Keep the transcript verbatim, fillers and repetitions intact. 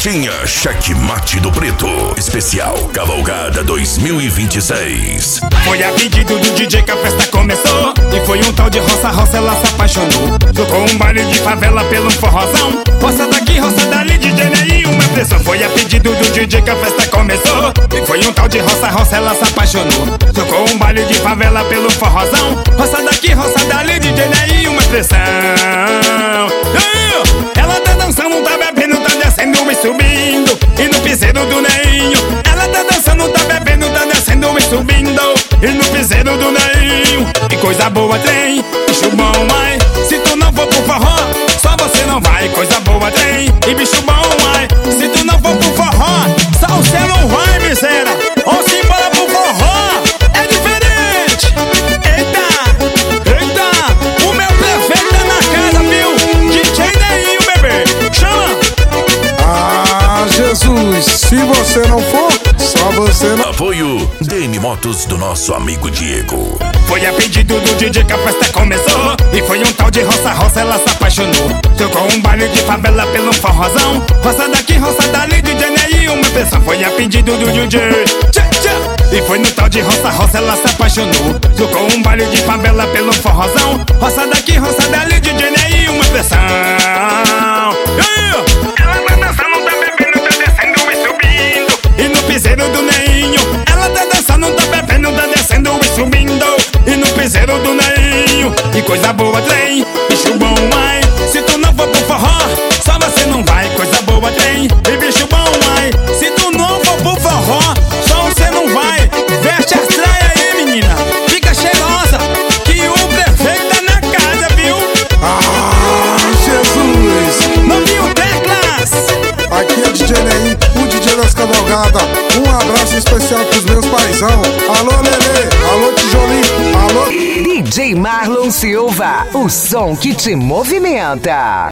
Tinha Checkmate do Preto. Especial Cavalgada dois mil e vinte e seis. Foi a pedido do D J que a festa começou. E foi um tal de roça, roça, ela se apaixonou. Tocou um baile de favela pelo forrozão. Roça daqui, roça dali, D J Ney, uma pressão. Foi a pedido do D J que a festa começou. E foi um tal de roça, roça, ela se apaixonou. Tocou um baile de favela pelo forrozão. Roça daqui, roça dali, D J Ney, uma pressão. Ela tá dançando, tá bebendo, tá descendo e subindo. E no piseiro do Neinho. Ela tá dançando, tá bebendo, tá descendo e subindo. E no piseiro do Neinho. E coisa boa tem, bicho bom, ai. Se tu não for pro forró, só você não vai. Coisa boa tem, e bicho bom, ai. Se tu não for pro forró, só você não vai, miséria. Ou se embora pro forró, é diferente. Eita, eita, o meu prefeito tá na casa, viu? D J Neinho, bebê, chama. Ah, Jesus, se você não for, só você não... Apoio D M Motos do nosso amigo Diego. Foi a pedido do D J que a festa começou. E foi um tal de roça, roça, ela se apaixonou. Tocou um baile de favela pelo forrozão. Roça daqui, roça dali, D J Ney, uma pessoa. Foi a pedido do D J tchá, tchá. E foi no tal de roça, roça, ela se apaixonou. Tocou um baile de favela pelo forrozão. Roça daqui, roça dali, D J Ney, uma pessoa. Ela tá dançando, tá bebendo, tá descendo e subindo. E no piseiro do Neinho. Ela tá dançando, tá bebendo, tá descendo e subindo. E no piseiro do Neinho. E coisa boa tem, bicho bom, ai. Se tu não for pro forró, só você não vai. Coisa boa tem, e bicho bom, ai. Se tu não for pro forró, só você não vai. Veste as traias aí, menina, fica cheirosa, que o prefeito tá na casa, viu? Ah, Jesus! Novinho Teclas! Aqui é D J Ney, o D J das cavalgadas. Um abraço especial pros meus paizão. Alô, Lelê, alô, Tijolinho, alô... D J Marlon Silva, o som que te movimenta.